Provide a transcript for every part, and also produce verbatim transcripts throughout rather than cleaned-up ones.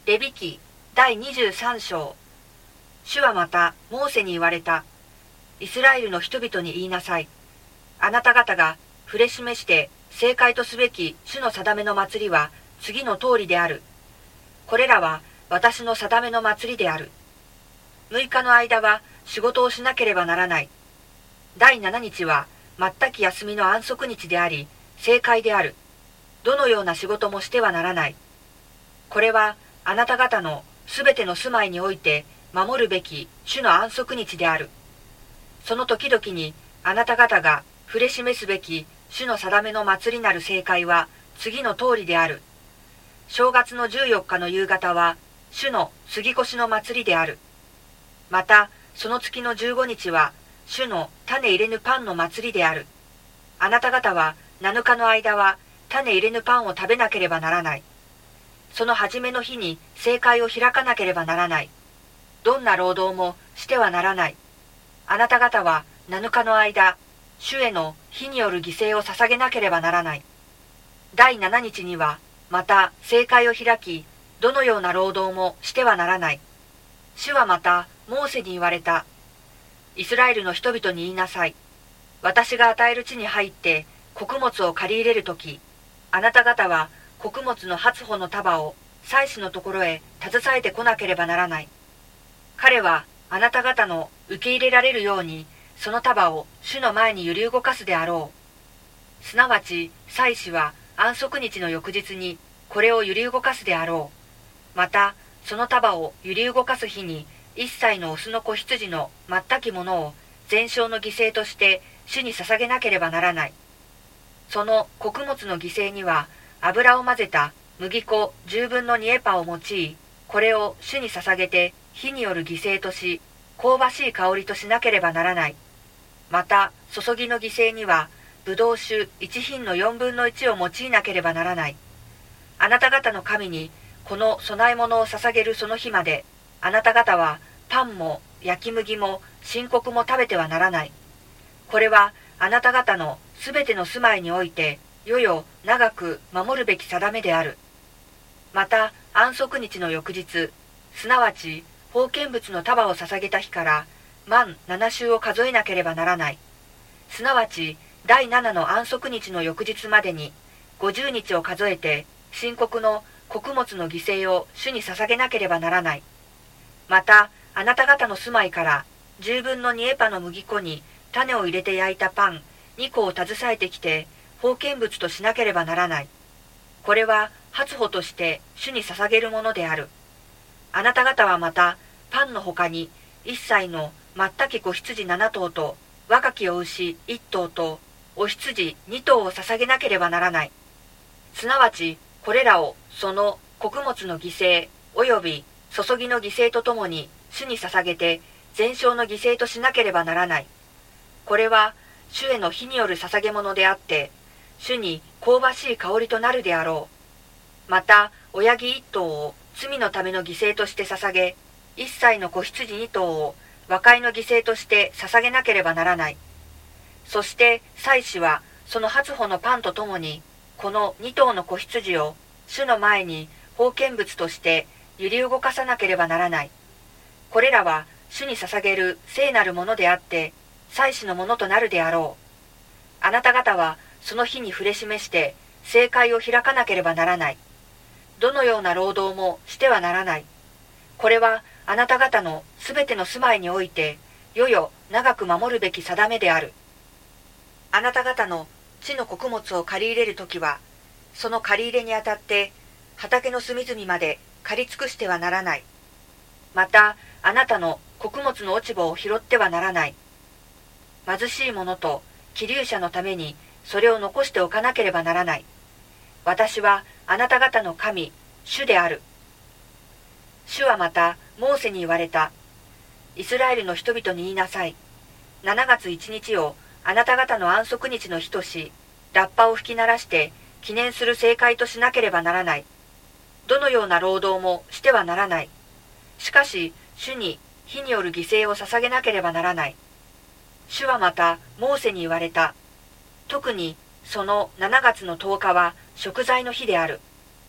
レビ記だいにじゅうさん章。主はまたモーセに言われた。イスラエルの人々に言いなさい。あなた方が触れ示して正解とすべき主の定めの祭りは次の通りである。これらは私の定めの祭りである。むいかの間は仕事をしなければならない。だいななにちは全き休みの安息日であり、正解である。どのような仕事もしてはならない。これはあなた方のすべての住まいにおいて守るべき主の安息日である。その時々にあなた方が触れ示すべき主の定めの祭りなる正解は次の通りである。正月のじゅうよっかの夕方は主の杉越の祭りである。またその月のじゅうごにちは主の種入れぬパンの祭りである。あなた方はなのかの間は種入れぬパンを食べなければならない。その初めの日に正会を開かなければならない。どんな労働もしてはならない。あなた方はなのかの間、主への火による犠牲を捧げなければならない。だいななにちにはまた正会を開き、どのような労働もしてはならない。主はまたモーセに言われた。イスラエルの人々に言いなさい。私が与える地に入って穀物を借り入れるとき、あなた方は穀物の初穂の束を祭司のところへ携えてこなければならない。彼はあなた方の受け入れられるように、その束を主の前に揺り動かすであろう。すなわち祭司は安息日の翌日にこれを揺り動かすであろう。またその束を揺り動かす日に一切のオスの子羊の全きものを全焼の犠牲として主に捧げなければならない。その穀物の犠牲には油を混ぜた麦粉十分の二エパを用い、これを主に捧げて火による犠牲とし、香ばしい香りとしなければならない。また注ぎの犠牲にはブドウ酒一品の四分の一を用いなければならない。あなた方の神にこの供え物を捧げるその日まで、あなた方はパンも焼き麦も新穀も食べてはならない。これはあなた方のすべての住まいにおいて世々長く守るべき定めである。また安息日の翌日、すなわち封建物の束を捧げた日から満七週を数えなければならない。すなわちだいななの安息日の翌日までに五十日を数えて新穀の穀物の犠牲を主に捧げなければならない。またあなた方の住まいから十分の二エパの麦粉に種を入れて焼いたパン二個を携えてきて封建物としなければならない。これは初穂として主に捧げるものである。あなた方はまたパンのほかに一切の全き子羊七頭と若きお牛一頭とお羊二頭を捧げなければならない。すなわちこれらをその穀物の犠牲および注ぎの犠牲とともに主に捧げて全焼の犠牲としなければならない。これは主への火による捧げ物であって、主に香ばしい香りとなるであろう。また親木一頭を罪のための犠牲として捧げ、一切の子羊二頭を和解の犠牲として捧げなければならない。そして祭司はその初穂のパンとともに、この二頭の子羊を主の前に封建物として揺り動かさなければならない。これらは主に捧げる聖なるものであって、祭司のものとなるであろう。あなた方はその日に触れ示して正会を開かなければならない。どのような労働もしてはならない。これはあなた方のすべての住まいにおいて世々長く守るべき定めである。あなた方の地の穀物を借り入れるときは、その借り入れにあたって畑の隅々まで借り尽くしてはならない。またあなたの穀物の落ち葉を拾ってはならない。貧しい者と寄留者のためにそれを残しておかなければならない。私はあなた方の神、主である。主はまたモーセに言われた。イスラエルの人々に言いなさい。しちがついちにちをあなた方の安息日の日とし、ラッパを吹き鳴らして記念する聖会としなければならない。どのような労働もしてはならない。しかし主に火による犠牲を捧げなければならない。主はまたモーセに言われた。特にそのしちがつのとおかは贖罪の日である。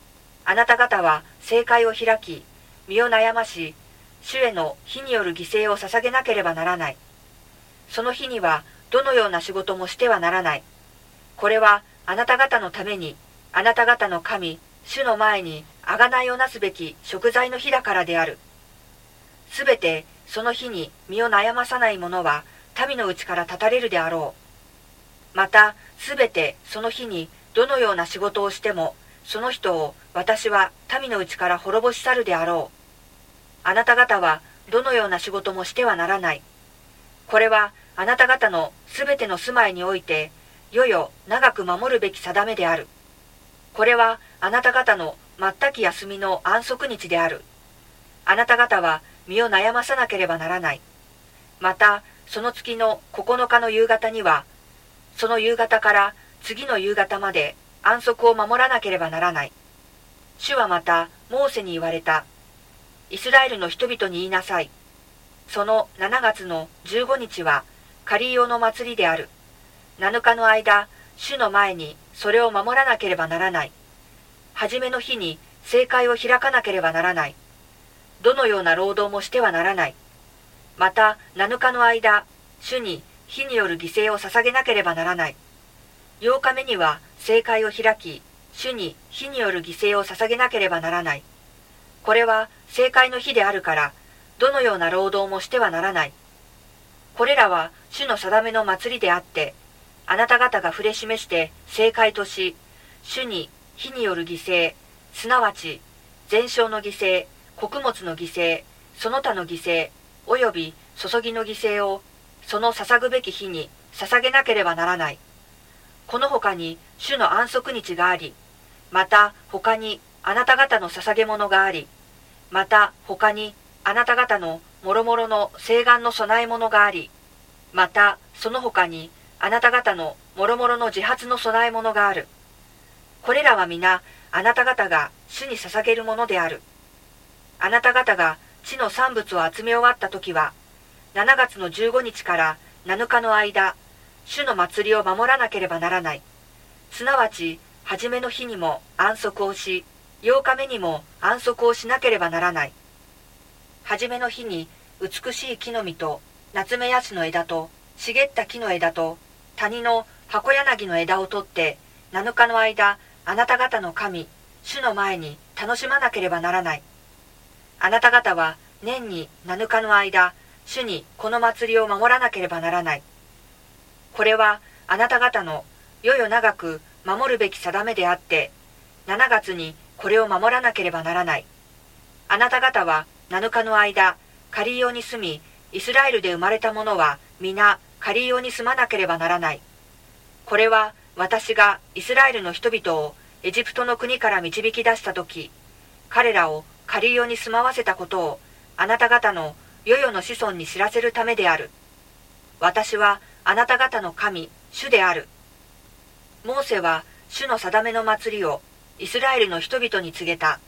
あなた方は正会を開き、身を悩まし、主への火による犠牲を捧げなければならない。その日にはどのような仕事もしてはならない。これはあなた方のために、あなた方の神、主の前に贖いをなすべき贖罪の日だからである。すべてその日に身を悩まさない者は民のうちから断たれるであろう。またすべてその日にどのような仕事をしても、その人を私は民のうちから滅ぼし去るであろう。あなた方はどのような仕事もしてはならない。これはあなた方のすべての住まいにおいて、世々長く守るべき定めである。これはあなた方の全き休みの安息日である。あなた方は身を悩まさなければならない。また、その月のここのかの夕方には、その夕方から次の夕方まで安息を守らなければならない。主はまた、モーセに言われた。イスラエルの人々に言いなさい。そのしちがつのじゅうごにちは、カリーオの祭りである。なのかの間、主の前にそれを守らなければならない。はじめの日に正会を開かなければならない。どのような労働もしてはならない。また、なのかの間、主に火による犠牲を捧げなければならない。ようかめには正会を開き、主に火による犠牲を捧げなければならない。これは正会の日であるから、どのような労働もしてはならない。これらは主の定めの祭りであって、あなた方が触れ示して正会とし、主に火による犠牲、すなわち全焼の犠牲、穀物の犠牲、その他の犠牲、および注ぎの犠牲を、その捧ぐべき日に捧げなければならない。この他に主の安息日があり、また他にあなた方の捧げ物があり、また他にあなた方のもろもろの誓願の供え物があり、またその他にあなた方のもろもろの自発の供え物がある。これらは皆あなた方が主に捧げるものである。あなた方が地の産物を集め終わったときは、しちがつのじゅうごにちからなのかの間、主の祭りを守らなければならない。すなわち、はじめの日にも安息をし、ようかめにも安息をしなければならない。はじめの日に美しい木の実と、夏目ヤシの枝と、茂った木の枝と、谷の箱柳の枝を取って、なのかの間、あなた方の神、主の前に楽しまなければならない。あなた方は年になのかの間、主にこの祭りを守らなければならない。これはあなた方の世々長く守るべき定めであって、しちがつにこれを守らなければならない。あなた方はなのかの間、カリーオに住み、イスラエルで生まれた者は皆カリーオに住まなければならない。これは私がイスラエルの人々をエジプトの国から導き出したとき、彼らをカリーオに住まわせたことをあなた方の世々の子孫に知らせるためである。私はあなた方の神、主である。モーセは主の定めの祭りをイスラエルの人々に告げた。